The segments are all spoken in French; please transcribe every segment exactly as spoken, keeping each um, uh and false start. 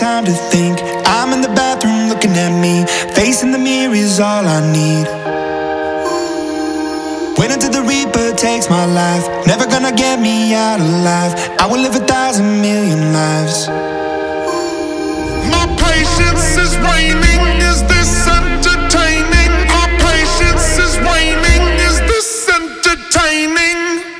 time to think. I'm in the bathroom looking at me. Facing the mirror is all I need. Wait until the Reaper takes my life. Never gonna get me out alive. I will live a thousand million lives. My patience is waning. Is this entertaining? My patience is waning. Is this entertaining?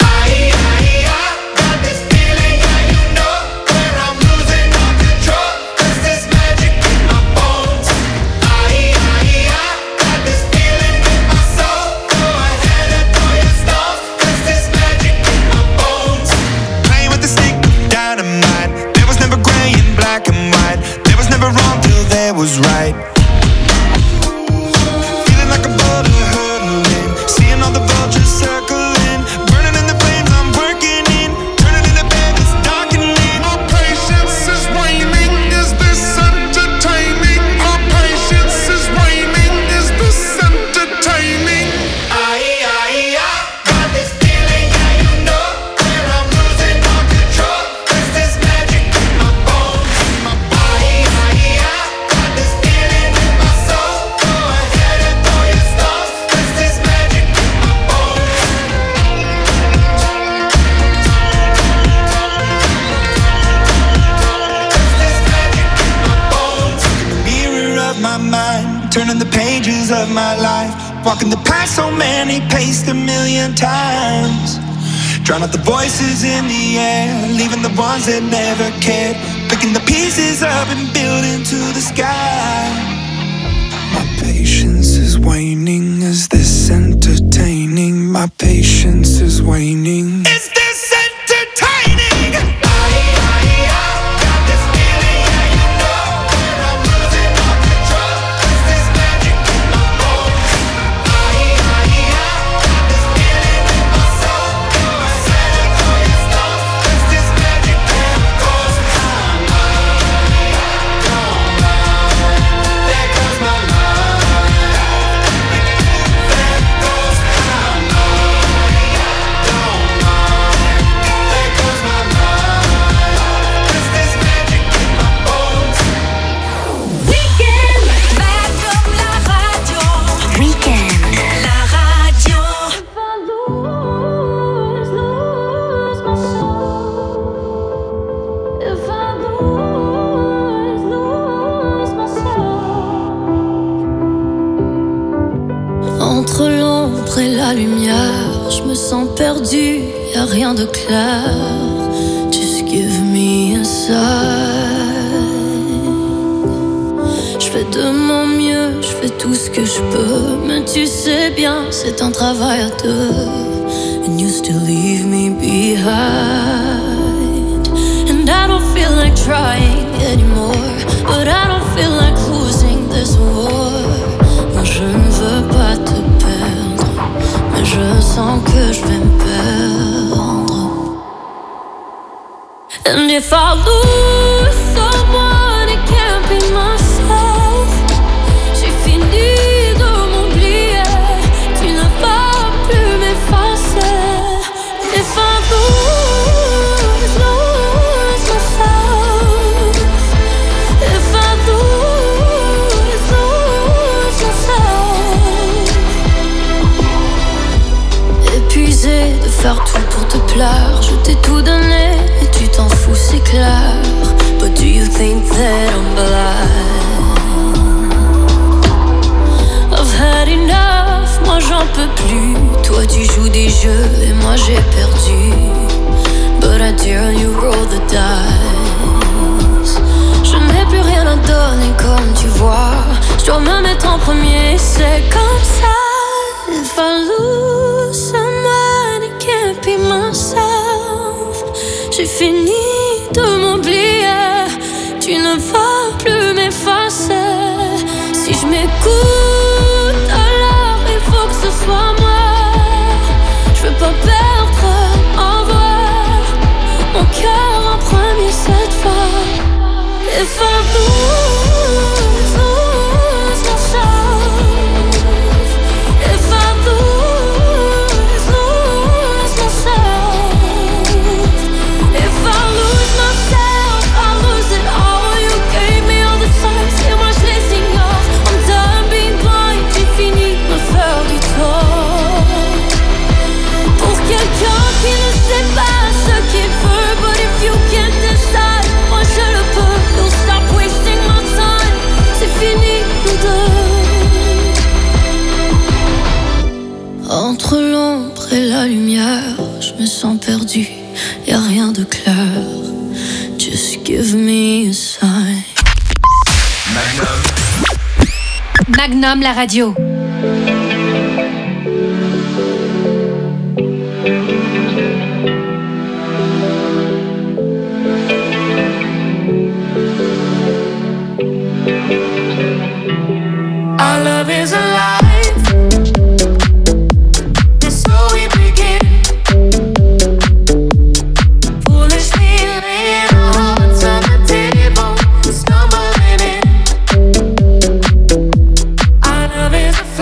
Was right. Feeling like a boulder hurtling, seeing all the vultures circling, burning in the flames I'm working in, turning in the bed that's darkening. My patience is waning. Is this entertaining? My patience is waning. Is this entertaining? I, I, I got this feeling, yeah, you know, where I'm losing all control. Cause there's magic in my bones. My body, I, I, I this feeling in my soul. Go ahead and throw your stones. Cause there's magic in my bones. Cause there's magic in my bones. Mirror of my mind, turning the pages of my life. Walking the path so many paced a million times. Drown out the voices in the air, leaving the ones that never cared. Picking the pieces up and building to the sky. My patience is waning. Is this entertaining? My patience is waning. Is this entertaining? I, I, I got this feeling, yeah, you know, where I'm losing all control. Cause there's magic in my bones. I, I, I got this feeling in my soul. Go ahead and throw your stones. Cause there's magic in my bones. I'm mine, don't mind. There goes my mind. There goes my mind, don't mind. There goes my mind. Cause there's magic in my bones. Weekend, back from la radio. Weekend, la radio. If I lose, lose my soul. If I lose, lose my soul. Entre l'ombre et la lumière, je me sens perdue, y'a rien de clair. Just give me a sign. Je fais de mon mieux, je fais tout ce que je peux. Mais tu sais bien, c'est un travail à deux. And you still leave me behind. And I don't feel like trying anymore. But I don't feel like losing this war. Non, je ne veux pas te perdre. Mais je sens que je vais me perdre. And if I lose someone, it can't be myself. J'ai fini de m'oublier. Tu ne vas plus m'effacer. If I lose, lose myself. If I lose, lose myself. Épuisé de faire tout pour te plaire. Je t'ai tout donné et tu t'en fous, c'est clair. But do you think that I'm blind? I've had enough, moi j'en peux plus. Toi tu joues des jeux et moi j'ai perdu. But I dare you roll the dice. Je n'ai plus rien à donner comme tu vois. Je dois me mettre en premier, c'est comme ça. If I lose someone, it can't be myself. J'ai fini de m'oublier. Tu ne vas plus m'effacer. Si je m'écoute, alors il faut que ce soit moi. Je veux pas perdre en vrai mon cœur en premier cette fois. If I lose, lose myself. If I lose, lose myself. If I lose myself, I lose it all you gave perdu, y a rien de clair. Just give me a sign. Magnum. Magnum, la radio. Our love is alive, and so we begin. Foolishly laying our hearts on the table, stumbling in. Our love is a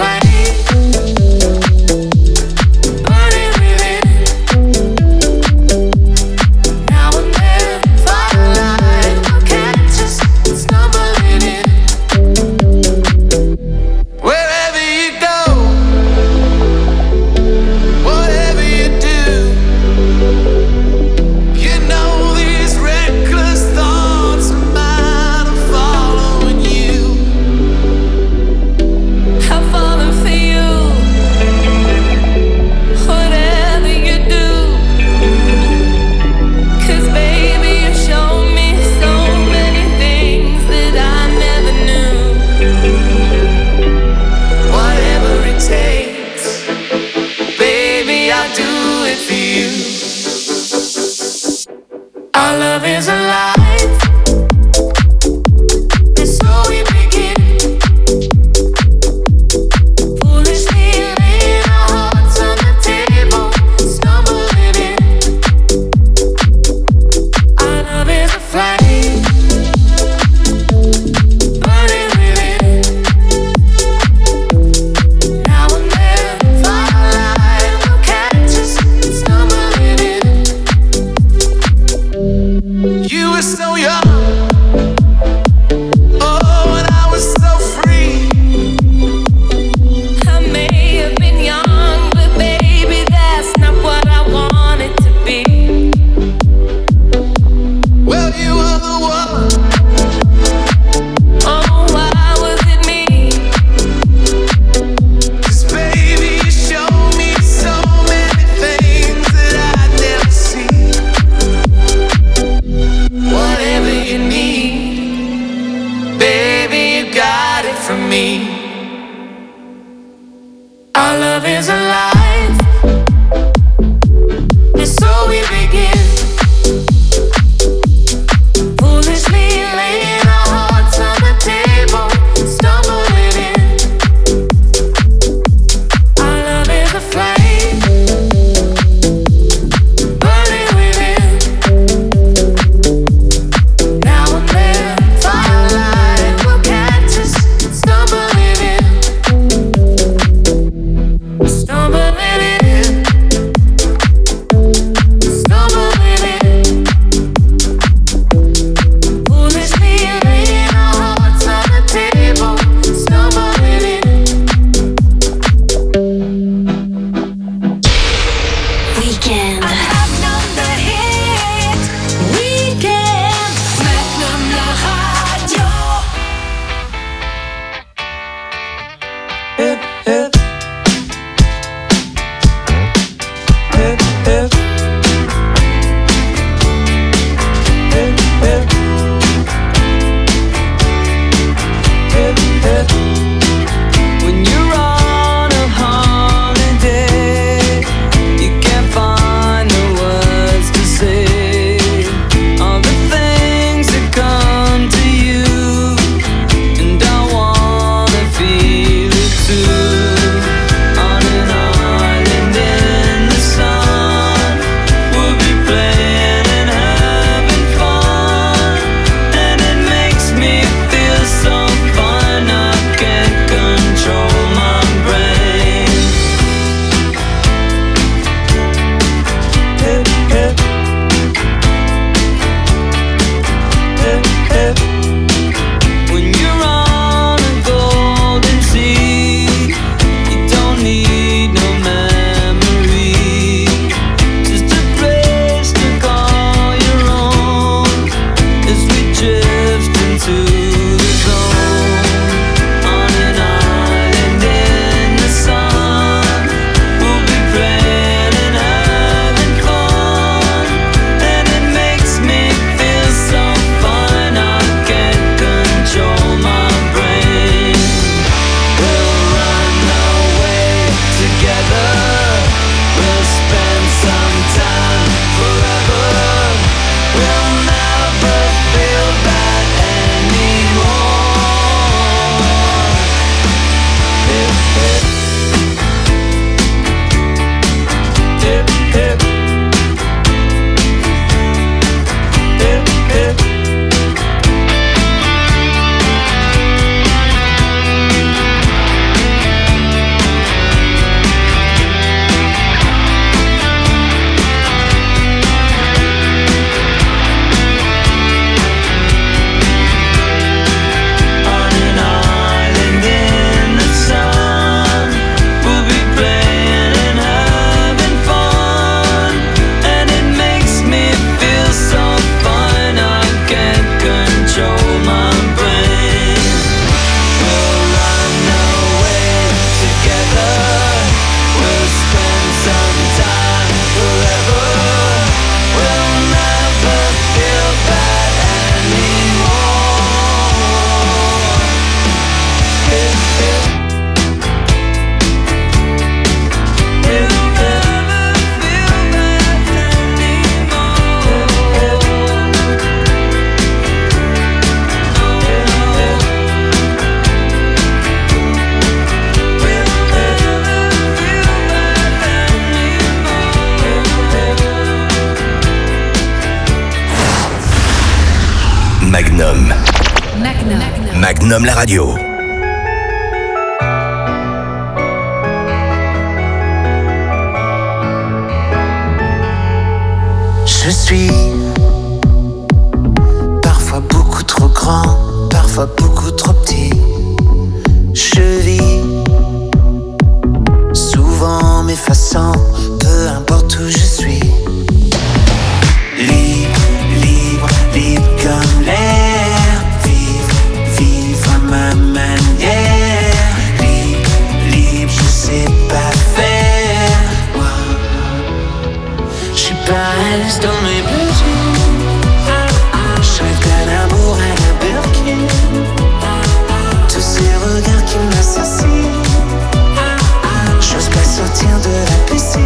Magnum. Magnum. Magnum la radio. Je suis parfois beaucoup trop grand, parfois beaucoup trop petit. Je vis souvent m'effaçant, peu importe où je suis. Libre, libre, libre comme l'air. Vivre, vivre à ma manière. Libre, libre, je sais pas faire. Wow. Je suis pas à l'aise dans mes besoins. Je rêve d'un amour à la Birkin. Tous ces regards qui m'assassinent. J'ose pas sortir de la piscine.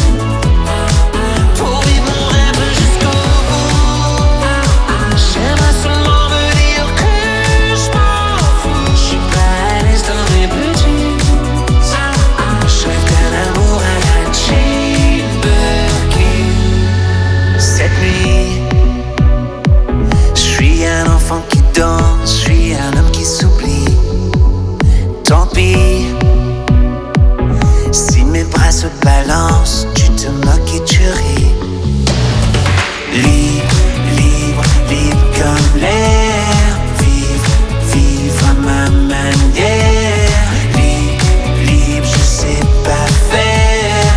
Pour vivre mon rêve jusqu'au bout. J'aimerais seulement me dire que je m'en fous. Je suis pas à l'aise dans mes petits. Je rêve d'un amour à la Jane Birkin. Cette nuit, je suis un enfant qui danse, je suis un homme qui s'oublie. Tant pis, si mes bras se balancent, tu te moques et tu ris. Libre, libre, libre comme l'air. Vivre, vivre à ma manière. Libre, libre, je sais pas faire.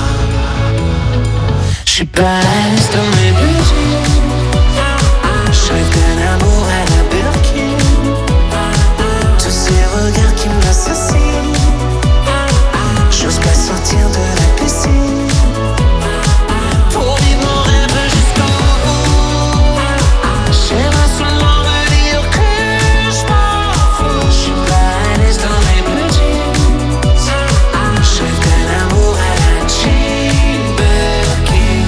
Wow. Je suis pas à l'aise dans mes besoins. Je rêve d'un amour à la Birkin. Tous ces regards qui m'assassinent. J'ose pas sortir de la piscine. Pour vivre mon rêve jusqu'au bout. J'aimerais seulement me dire que je m'en fous. Je suis pas à l'aise dans mes petits. Je rêve d'un amour à la Jane Birkin.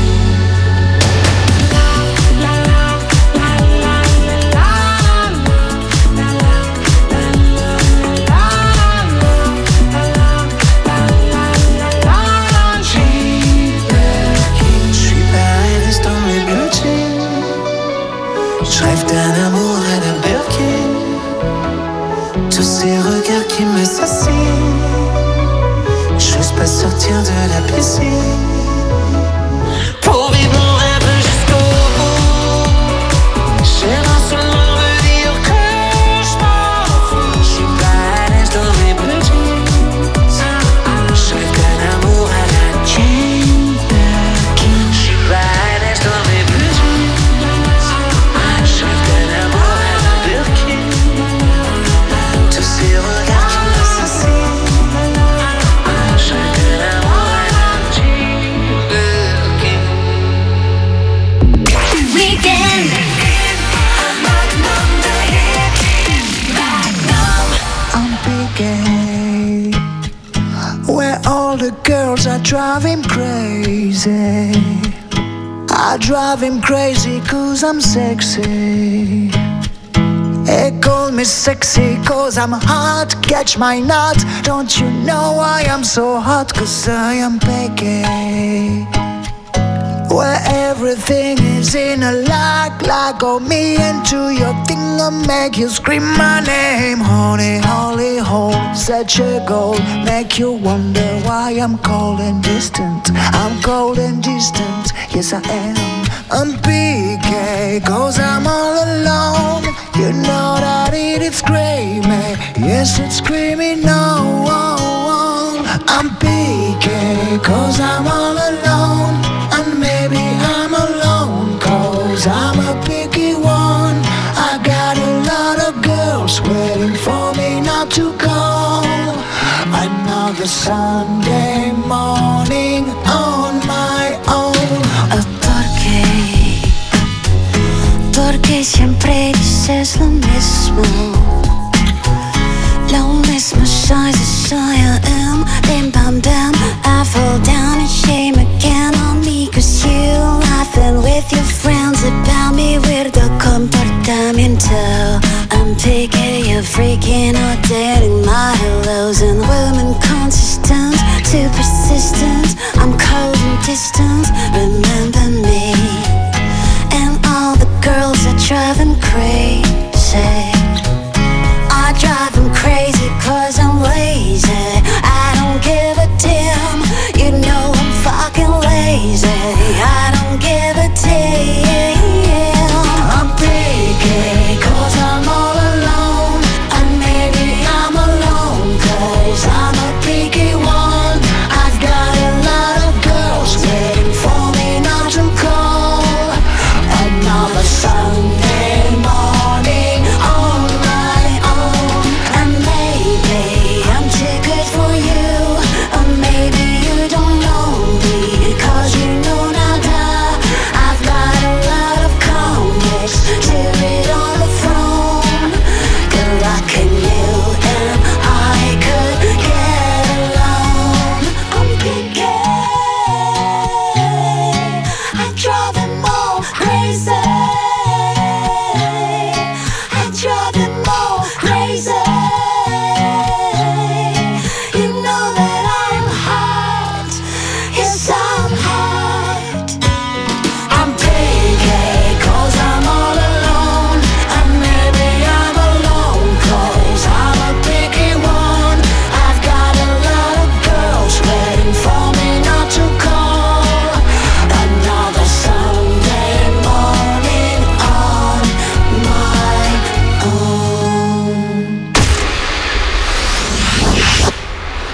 Je suis pas à l'aise dans mes beautés. Je rêve d'un amour à la Birkin. Tous ces regards qui m'assassinent. J'ose pas sortir de la piscine. Pour vivre mon rêve jusqu'au bout. J'aimerais seulement me dire que je m'en fous. Je suis pas à l'aise dans mes petits. Je rêve d'un amour à la Jane Birkin. Je suis pas à l'aise dans mes petits. Je rêve d'un amour à la Birkin. Tous ces regards qui m'assassinent. Je rêve d'un amour à la Jane Birkin. Weekend. I'm picking where all the girls are driving crazy. I drive him crazy cause I'm sexy. They call me sexy cause I'm hot. Catch my nut. Don't you know I am so hot? Cause I am picky. Where everything is in a lock. Lock on me into your thing and make you scream my name. Honey, holy hole, such a goal. Make you wonder why I'm cold and distant. I'm cold and distant, yes I am. I'm P K, cause I'm all alone. You know that it is screaming, yes it's screaming no. I'm P K, cause I'm all alone. And maybe I'm alone, cause I'm a picky one. I got a lot of girls waiting for me not to go. Another Sunday morning on my own. Oh, ¿por qué? Porque siempre dices lo mismo. Lo mismo soy, soy I am. Bim bam bam, I fall down and shame again on me. Cause you laughing with your friends about me. Weirdo comportamiento. I'm picking you freaking out, dating my hellos. And women consistent, too persistent. I'm cold and distant, remember me. And all the girls are driving crazy.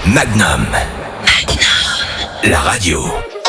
Magnum. La radio.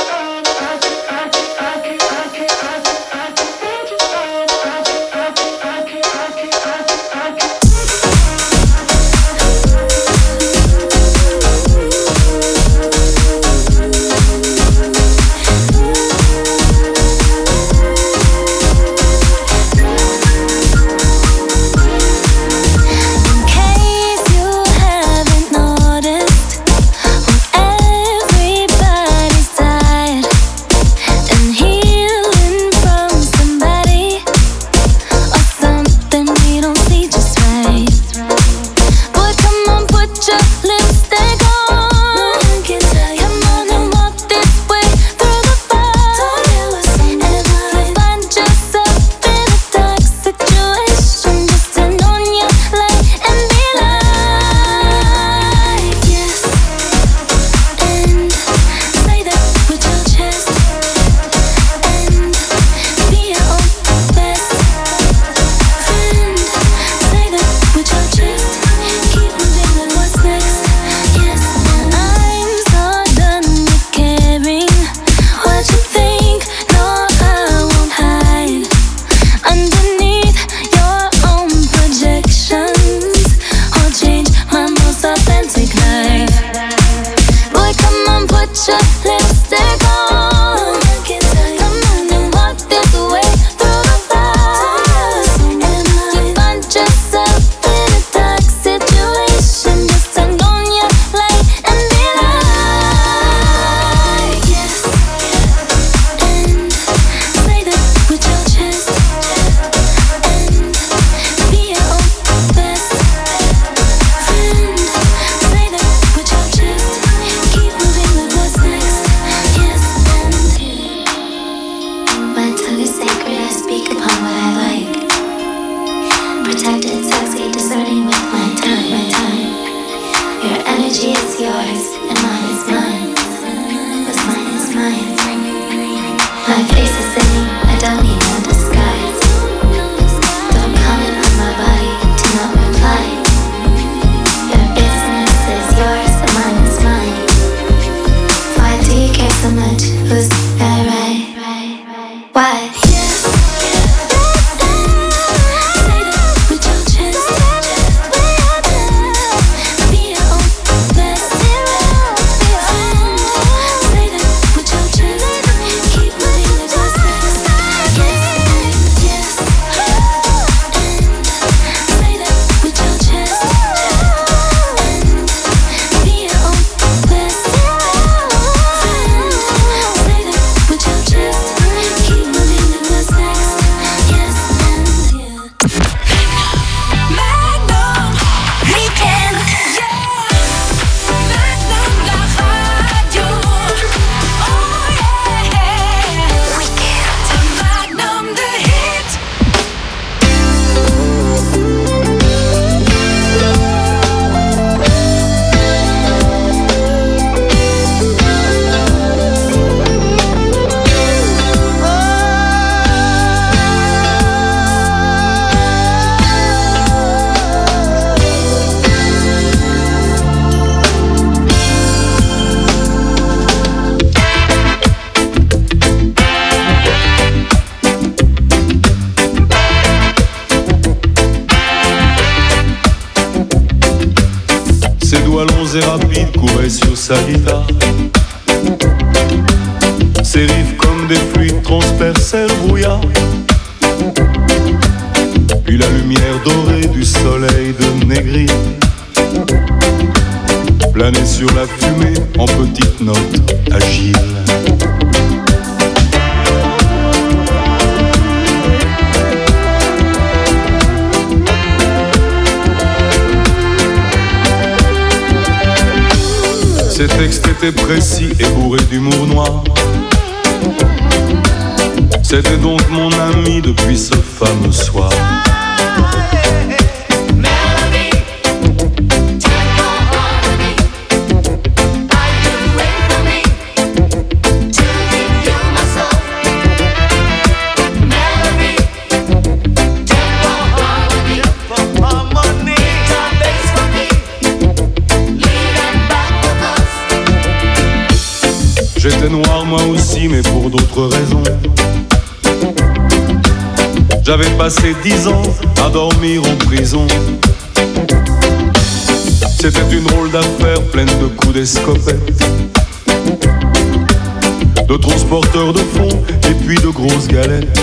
Et rapide courait sur sa guitare. Ses riffs comme des fluides transperçaient le brouillard. Puis la lumière dorée du soleil de Négri planait sur la fumée en petites notes agiles. Ses textes étaient précis et bourrés d'humour noir. C'était donc mon ami depuis ce fameux soir. Harmony, bass for me, lead and back for J'étais noir moi aussi, mais pour d'autres raisons. J'avais passé dix ans à dormir en prison. C'était une drôle d'affaire pleine de coups d'escopette, de transporteurs de fonds et puis de grosses galettes.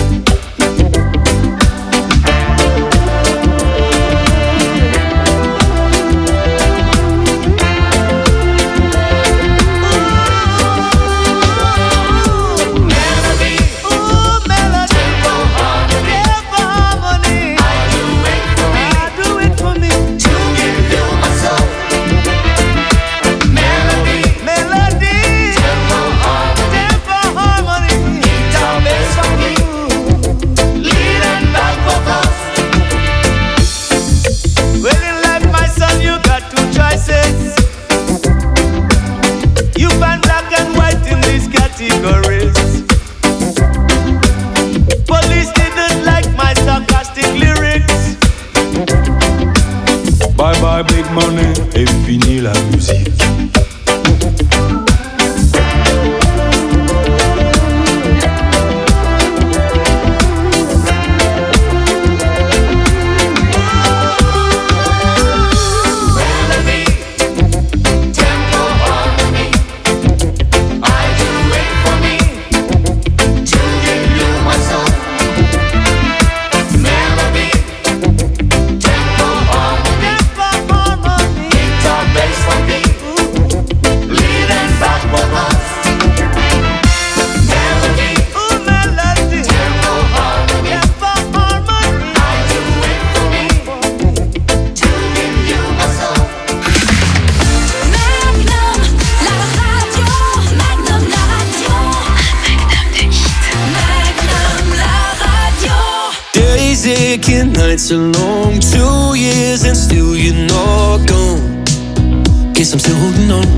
Police didn't like my sarcastic lyrics. Bye bye big money et fini la musique. Nights are long, two years and still you're not gone. Guess I'm still holding on.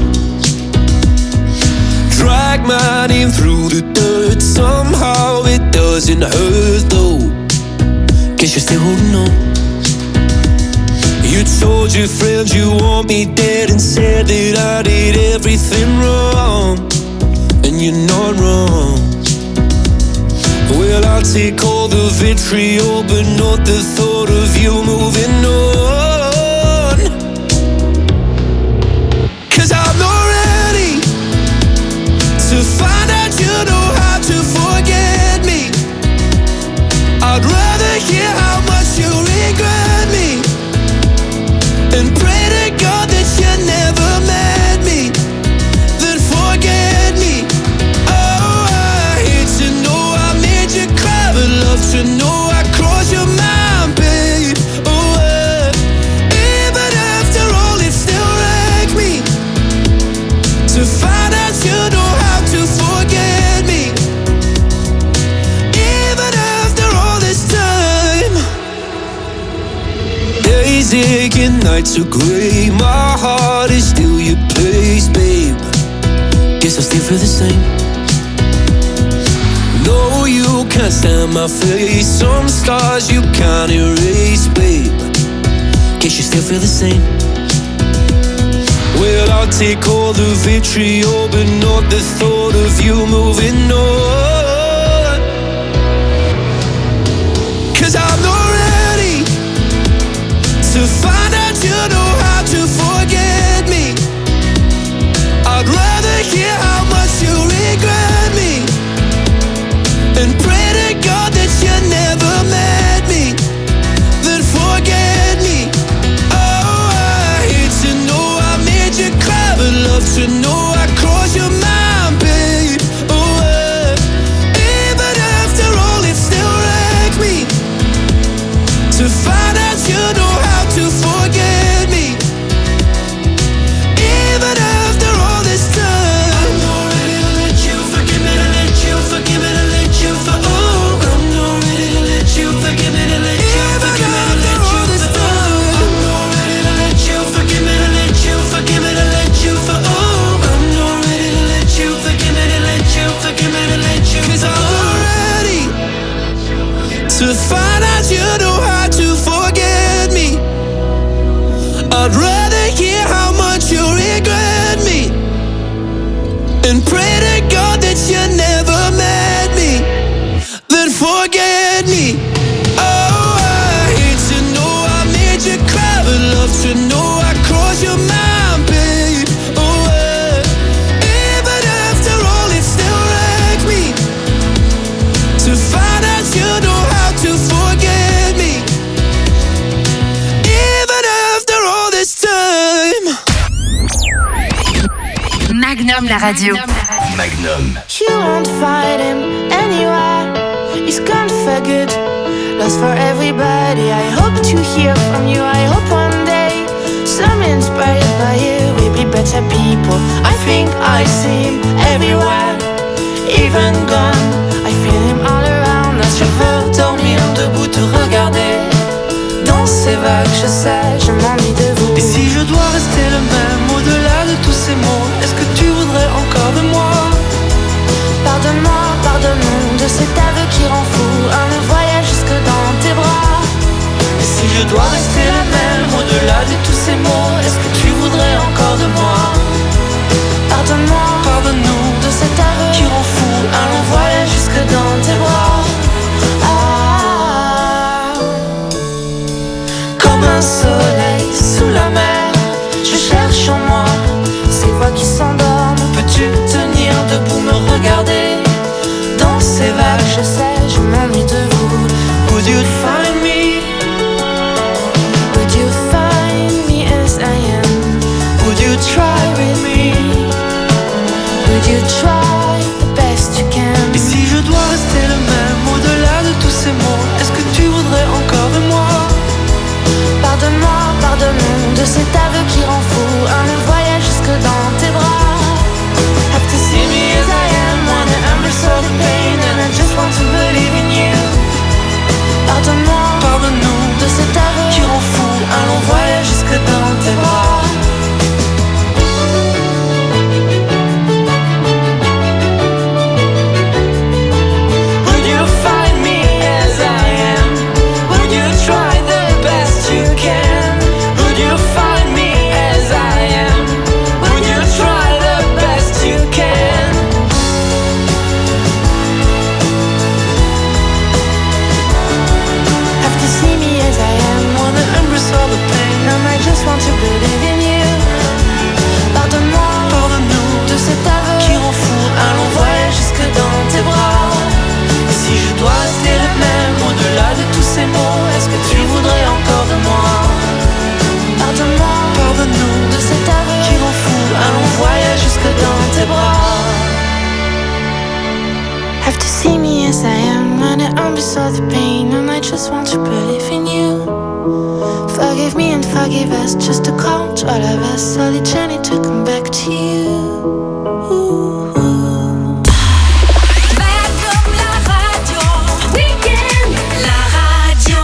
Drag my name through the dirt, somehow it doesn't hurt though. Guess you're still holding on. You told your friends you want me dead and said that I did everything wrong, and you're not wrong. Well, I'll take all the vitriol, but not the thought of you moving on. Cause I'm not ready to find out you know how to forget me. I'd rather hear how much you regret me and pray to God that you never met me, then forget me. Love to know I crossed your mind, babe. Oh, uh, even after all, it still wrecked me to find out you know how to forget me. Even after all this time, days aching, nights are gray. My heart is still your place, babe. Guess I still feel the same. No, you can't stand my face. Some scars you can't erase, babe. Guess you still feel the same. Well, I'll take all the vitriol, but not the thought of you moving on. Cause I'm not ready to find out you know how to forget me. I'd rather hear how much you regret me and pray to God that you never met me, then forget me. Oh, I hate to know I made you cry, but love to know I crossed your mind, babe. Oh, uh, even after all, it still wrecked me to find out you know how to forget me. Even after all this time, I'm not ready to let you forgive me, to let you forgive me, to let you for oh, I'm not ready to let you forgive me, to let you forgive me, to let you for oh, I'm not ready to let you forgive me, to let you forgive me, to let you for oh, I'm not ready to let you forgive me, to let you forgive me, to let you. Cause I'm not ready to find out you know how to forget me. I'd rather hear how much you regret me and pray to God me. Oh, I hate to know I made you cry, but love to know I crossed your mind, babe. Oh, uh, even after all, it still wrecks me to find out you know how to forget me. Even after all this time. Magnum la radio. Magnum. She won't fight him anywhere. He's gone for good, lost for everybody. I hope to hear from you. I hope one day, some inspired by you, we'll be better people. I think I see him everywhere, even gone. I feel him all around us. Je veux dormir debout, te regarder dans ces vagues. Je sais, je m'ennuie de vous. Et si je dois rester le même au-delà de tous ces mots, est-ce que tu voudrais encore de moi? Pardonne-moi, pardonne-nous de cet aveu qui rend fou, un voyage jusque dans tes bras. Et si je dois rester la même au-delà de tous ces mots, est-ce que tu voudrais encore de moi? Pardonne-moi, pardonne-nous de cet aveu qui rend fou, un long voyage jusque dans tes bras. Ah, comme un soleil sous la mer, je cherche en moi ces voix qui s'endorment. Peux-tu tenir debout, me regarder dans ces vagues? Je sais, je m'ennuie de vous. Would you find me? Would you find me as I am? Would you try with me? Would you try the best you can? Et si je dois rester le même au-delà de tous ces mots, est-ce que tu voudrais encore de moi? Pardonne-moi, pardonne-nous de cet aveu qui rend fou, un long voyage jusque dans tes bras. Have to see me as I am, wanna embrace all the pain, and I just want to believe in you. Pardonne-moi, pardonne-nous de cet aveu qui rend fou, un long voyage jusque dans tes bras. Would you find me as I am? Would you try the best you can? Would you find me as I am? Would you try the best you can? Have to see me as I am, Wanna embrace all the pain, and I just want to believe in you. Pardonne-moi, pardonne-nous de cet aveu qui rend fou, un long voyage jusque dans tes bras. Et si je dois rester le même au-delà de tous ces mots, est-ce que tu voudrais encore de moi? Pardonne-moi, pardonne-nous de cet aveu qui rend fou, un long voyage jusque dans tes bras. Have to see me as I am, when I embrace all the pain, and I just want to believe in you. Forgive me and forgive us, just a call to all of us, so the journey to come back to you. Magnum la radio. Weekend la radio.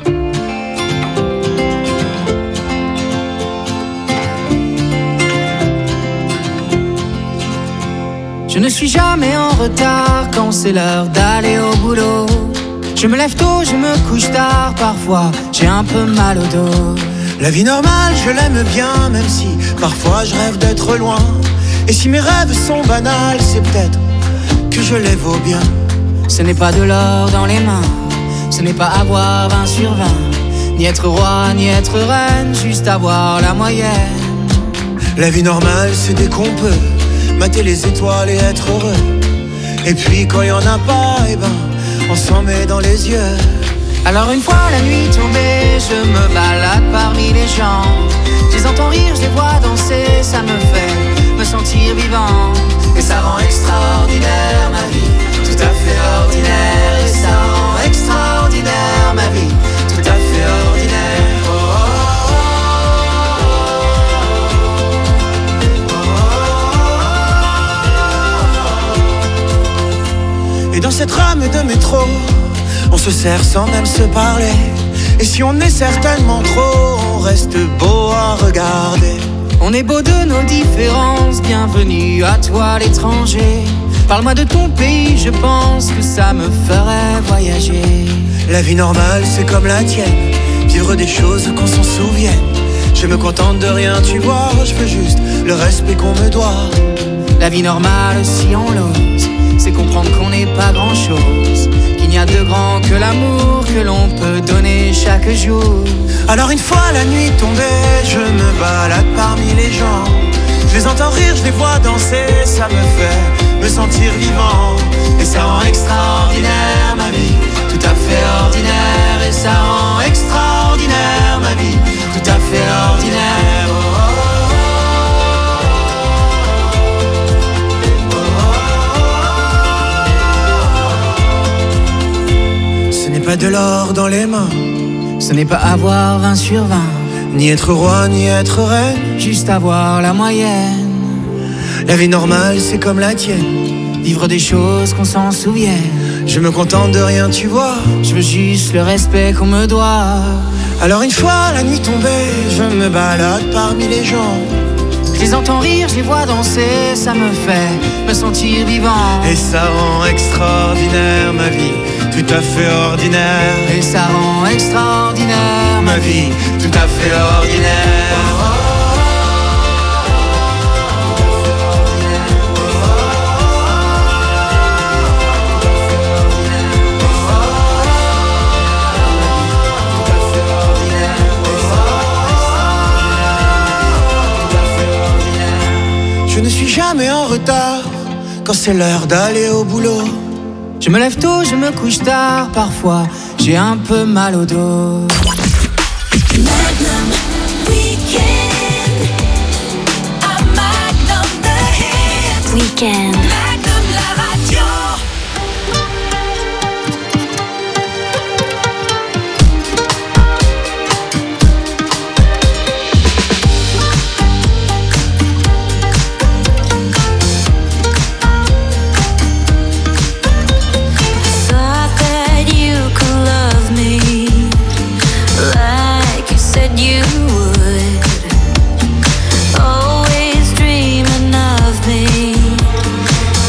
Je ne suis jamais en retard quand c'est l'heure d'aller au boulot. Je me lève tôt, je me couche tard, parfois j'ai un peu mal au dos. La vie normale, je l'aime bien, même si parfois je rêve d'être loin. Et si mes rêves sont banals, c'est peut-être que je les vaux bien. Ce n'est pas de l'or dans les mains, ce n'est pas avoir vingt sur vingt, ni être roi, ni être reine, juste avoir la moyenne. La vie normale, c'est dès qu'on peut mater les étoiles et être heureux. Et puis quand y en a pas, eh ben, on s'en met dans les yeux. Alors une fois la nuit tombée, je me balade parmi les gens. Je les entends rire, je les vois danser, ça me fait me sentir vivant. Et ça rend extraordinaire ma vie, tout à fait ordinaire. Et ça rend extraordinaire ma vie, tout à fait ordinaire. Oh, oh, oh. Et dans cette rame de métro, on se serre sans même se parler. Et si on est certainement trop, on reste beau à regarder. On est beau de nos différences, bienvenue à toi l'étranger. Parle-moi de ton pays, je pense que ça me ferait voyager. La vie normale, c'est comme la tienne, vivre des choses qu'on s'en souvienne. Je me contente de rien, tu vois, je veux juste le respect qu'on me doit. La vie normale, si on l'ose, c'est comprendre qu'on n'est pas grand-chose, qu'il Il n'y a de grand que l'amour que l'on peut donner chaque jour. Alors une fois la nuit tombée, je me balade parmi les gens. Je les entends rire, je les vois danser, ça me fait me sentir vivant. Et ça rend extraordinaire ma vie, tout à fait ordinaire. Et ça rend extraordinaire ma vie, tout à fait ordinaire. Oh, oh, oh. Ce n'est pas de l'or dans les mains, ce n'est pas avoir vingt sur vingt, ni être roi, ni être reine, juste avoir la moyenne. La vie normale, c'est comme la tienne, vivre des choses qu'on s'en souvienne. Je me contente de rien, tu vois, je veux juste le respect qu'on me doit. Alors une fois la nuit tombée, je me balade parmi les gens. Je les entends rire, je les vois danser, ça me fait me sentir vivant. Et ça rend extraordinaire ma vie, tout à fait ordinaire. Et ça rend extraordinaire ma vie, tout à fait ordinaire. Oh, oh, oh. Je ne suis jamais en retard quand c'est l'heure d'aller au boulot. Je me lève tôt, je me couche tard, parfois j'ai un peu mal au dos. Magnum Weekend, à Magnum the Hit. Weekend. Magnum la radio. You would always dreaming of me.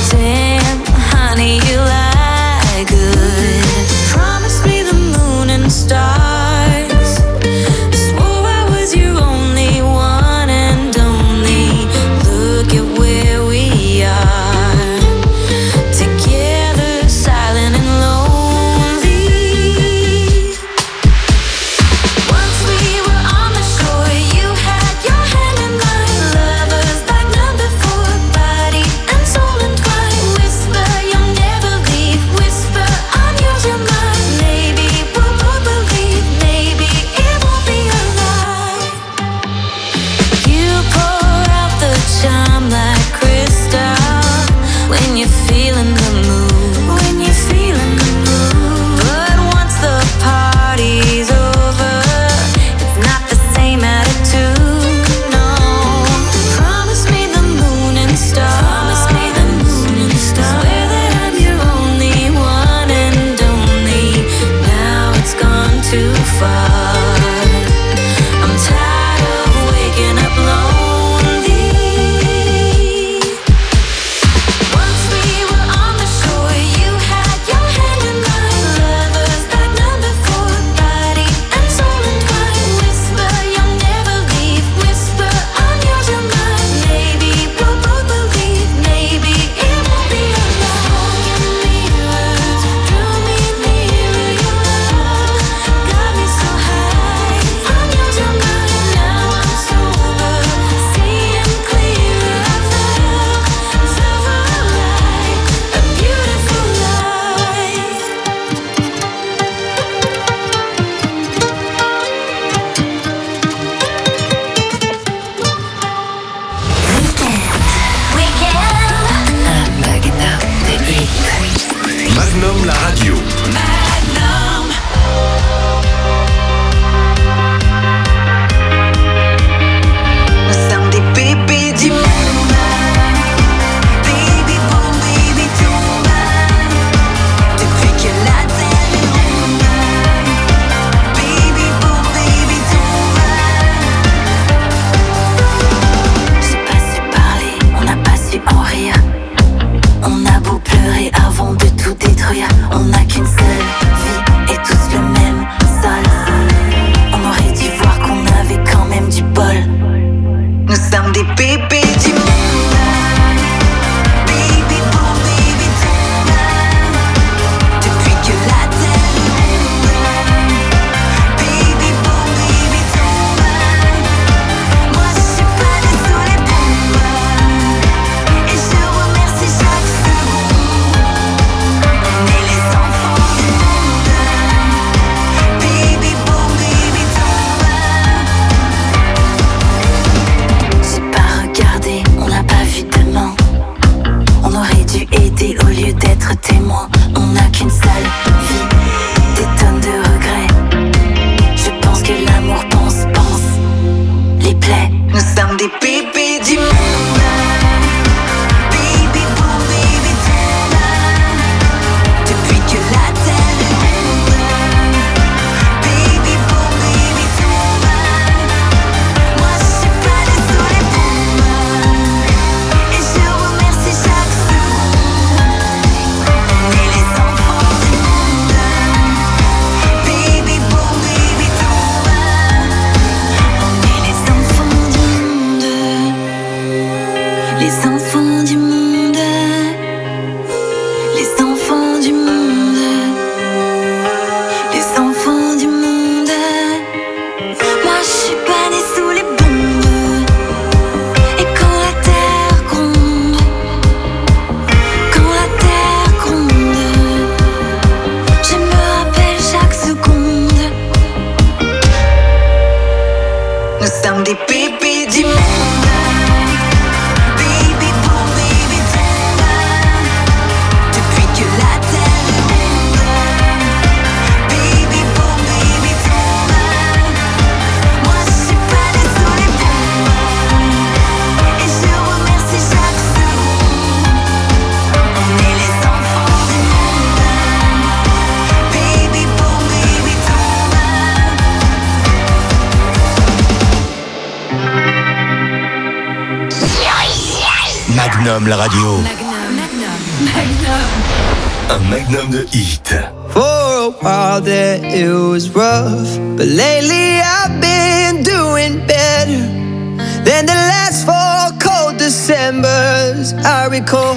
Magnum, la radio. Magnum, Magnum, Magnum. Un magnum de hit. For a while there it was rough, but lately I've been doing better than the last four cold Decembers I recall.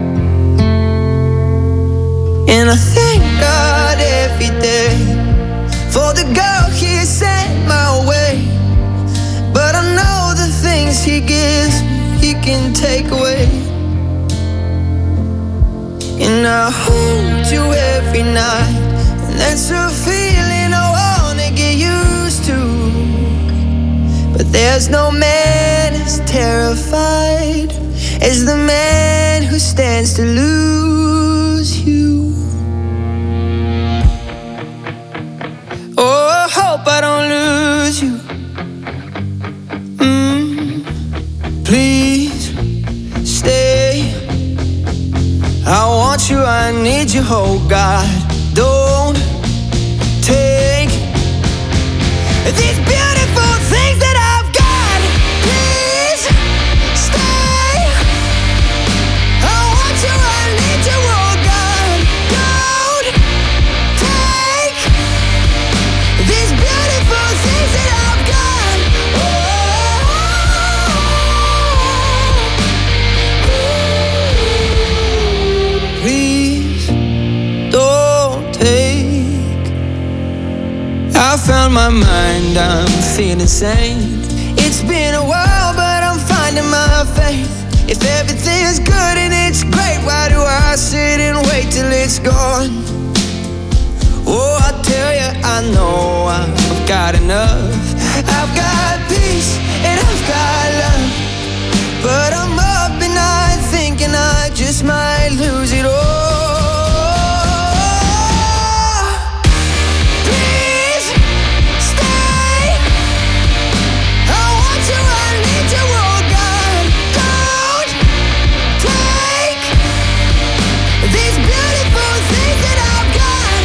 And I thank God every day for the girl He sent my way. But I know the things He gives me, He can take away. And I hold you every night, and that's a feeling I wanna get used to. But there's no man as terrified as the man who stands to lose you. Oh, I hope I don't lose you. Mm, please stay. I want you, I need you, oh God. Don't take these beautiful things that I've got. Please stay. I want you, I need you, oh God. Don't take these beautiful things that I've got. Oh, please don't take. I found my mind, I'm feeling sane. It's been a while, but I'm finding my faith. If everything's good and it's great, why do I sit and wait till it's gone? Oh, I tell you, I know I've got enough. I've got peace and I've got love, but I'm up at night thinking I just might lose it all. Please stay. I want you, I need you, oh God. Don't take these beautiful things that I've got.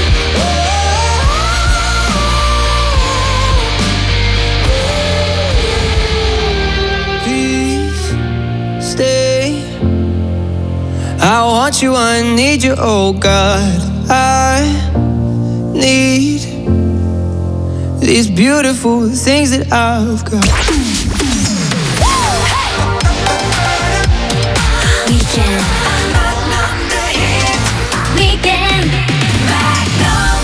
Please stay. I want you, I need you, oh God. I need these beautiful things that I've got. Weekend. Weekend. Magnum.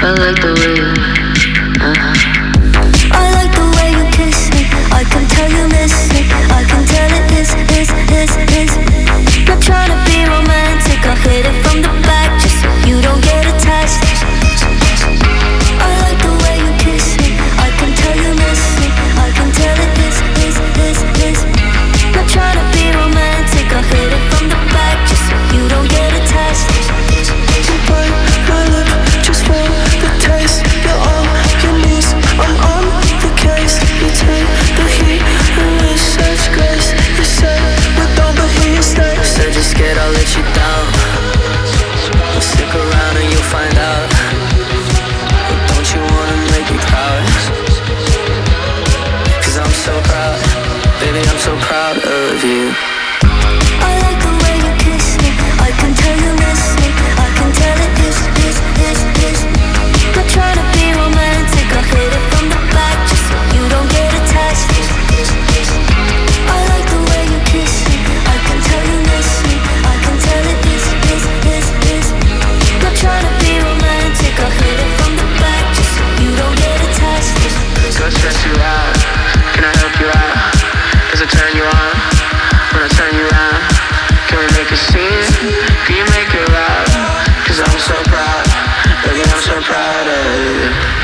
I like the way you, uh-huh. I like the way you kiss me. I can tell you miss me. I can tell it is, is, is, is. Not trying to be romantic. I'll hit it from the back just so you don't get attached. I like the way you kiss me. I can tell you miss me. I can tell it is, is, is, is. Not trying to be romantic. I'll hit it from the back just so you don't get attached. You bite my lip just for the taste. You're on your knees, I'm on the case. You take the heat and with such grace. You say we don't, but here you stay. Said you're scared I'll let you down. Well, stick around and you'll find out. But don't you wanna make me proud? Cause I'm so proud, baby, I'm so proud of you. I like the way you kiss me. I can tell you miss me. I can tell it is, is, is, is. Not trying to be romantic. I'll hit it from the back just so you don't get attached. I like the way you kiss me. I can tell you miss me. I can tell it is, is, is, is. Not trying to be romantic. I'll hit it from the back just so you don't get attached. Go stress you out, can I help you out? Does it turn you on when I turn you around? Can we make a scene? Can you make it loud? Cause I'm so proud, baby, I'm so proud of you.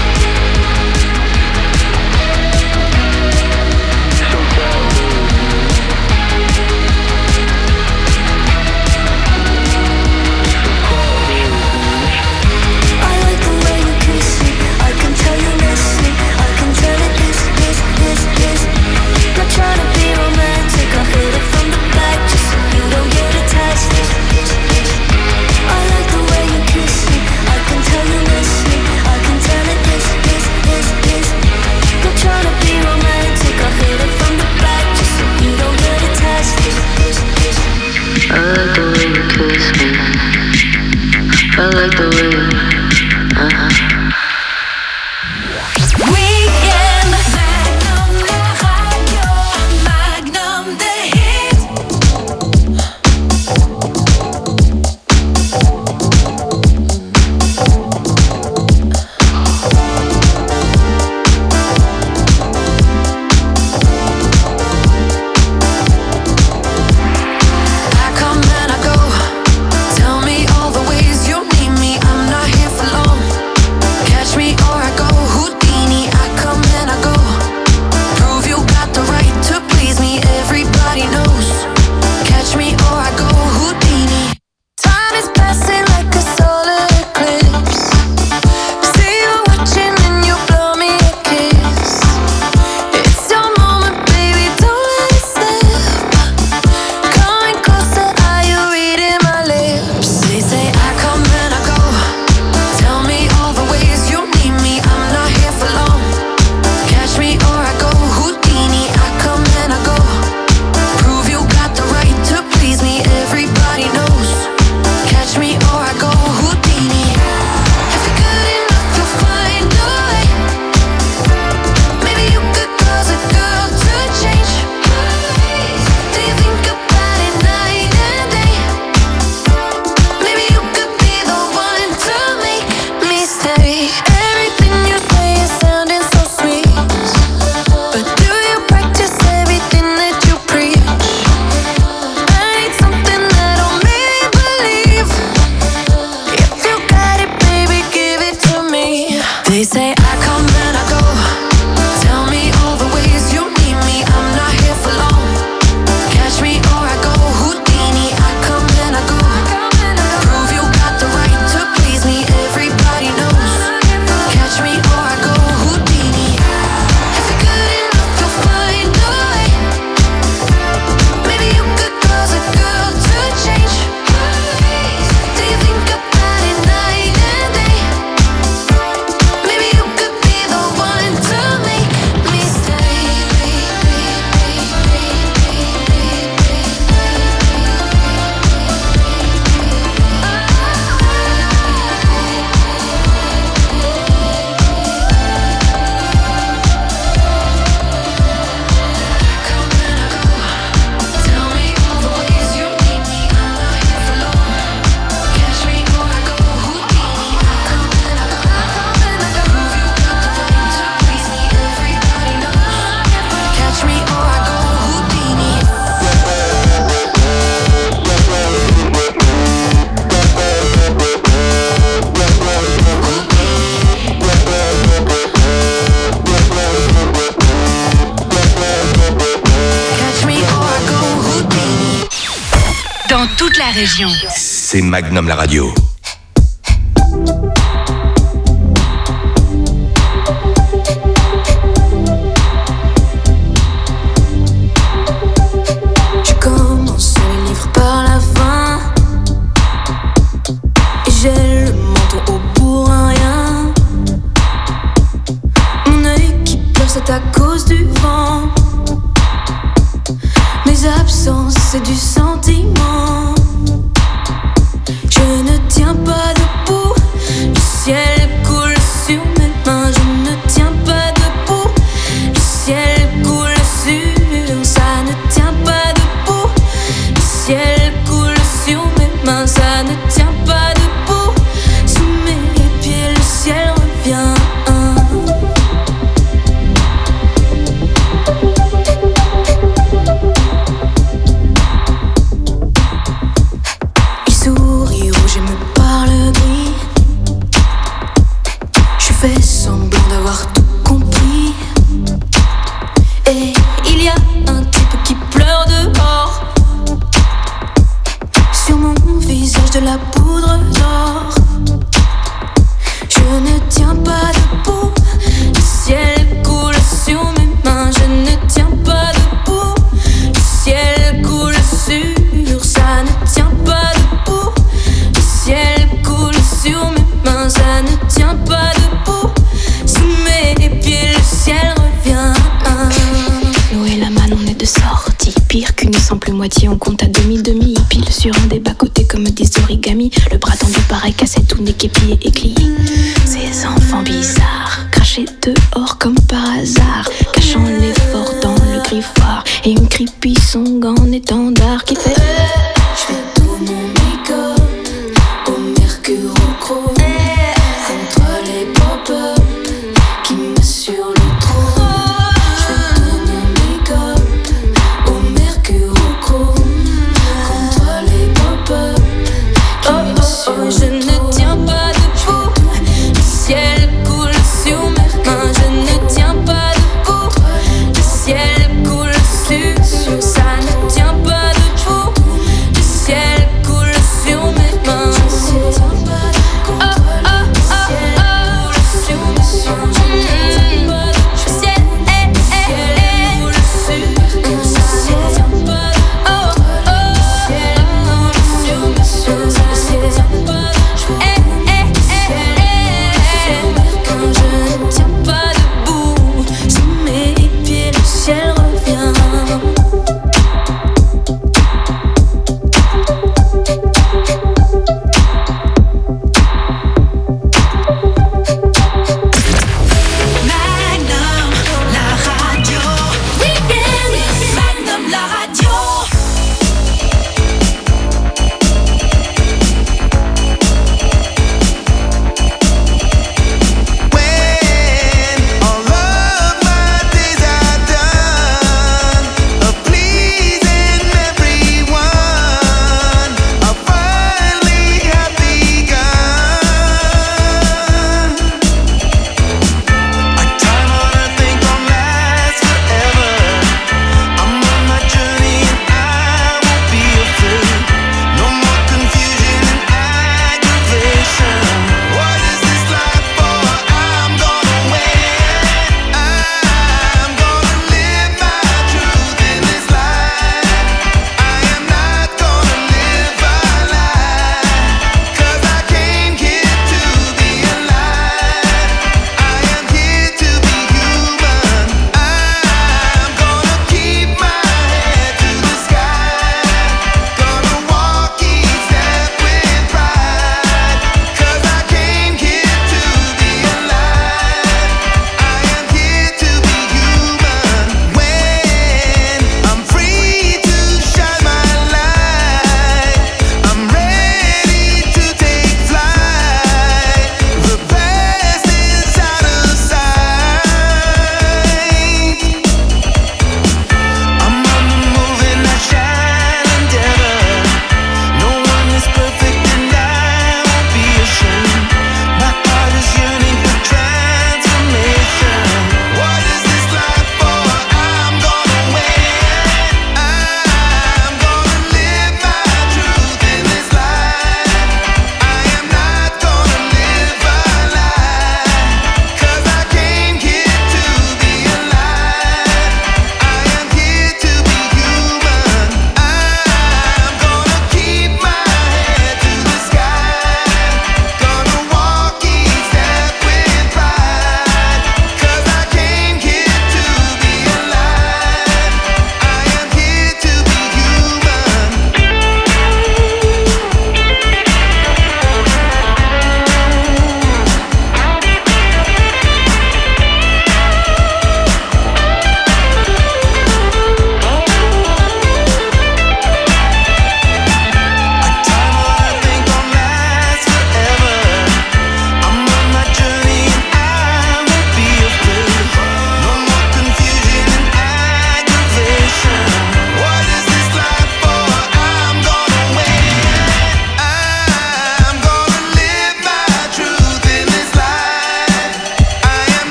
Trying to be romantic, I'll hit it from the back just so you don't get attached. I like the way you kiss me. I can tell you miss me. I can tell toute la région. C'est Magnum la radio. Je commence le livre par la fin et j'ai le menton au bout à rien. Mon œil qui pleure, c'est à cause du vent. Mes absences, c'est du sentiment. Je ne tiens pas debout, le ciel coule sur mes mains. Je ne tiens pas debout, le ciel coule sur. Ça ne tient pas debout, le ciel coule sur mes mains. Ça ne tient pas debout, sous mes pieds le ciel revient. Souris rouge et me parle gris. Je fais semblant d'avoir tout compris. Et il y a un type qui pleure dehors. Sur mon visage de la poudre d'or. Je ne tiens pas debout, le ciel coule sur mes mains. Je ne tiens pas debout, le ciel coule sur. Ça ne tient pas debout, le ciel coule sur mes mains. Ça ne tient pas debout, sous mes pieds le ciel revient. L'eau et la manne, on est de sortie. Pire qu'une simple moitié, on compte à demi-demi. Pile sur un des bas-côtés comme des origamis. Le bras tendu pareil cassé, tout n'est qu'épié et éclit. Ces enfants bizarres, crachés dehors comme par hasard, cachant l'effort dans le griffoir. Et une creepy song en étendard qui fait. Je fais tout mon make-up au mercure au chrome.